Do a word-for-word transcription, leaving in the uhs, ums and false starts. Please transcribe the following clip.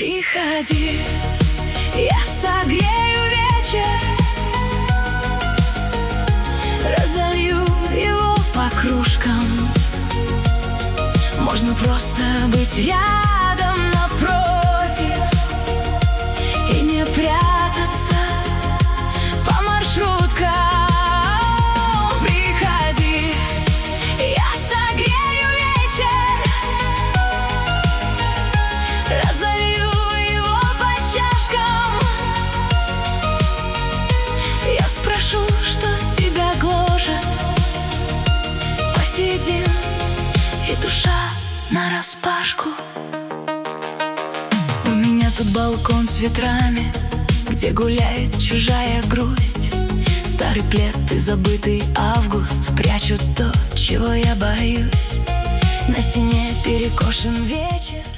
Приходи, я согрею вечер, разолью его по кружкам. Можно просто быть рядом, напротив, и не прятаться по маршруткам. Приходи, я согрею вечер, разолью его по чашкам. Я спрошу, что тебя гложет, посидим, и душа нараспашку. У меня тут балкон с ветрами, где гуляет чужая грусть. Старый плед и забытый август прячут то, чего я боюсь. На стене перекошен вечер.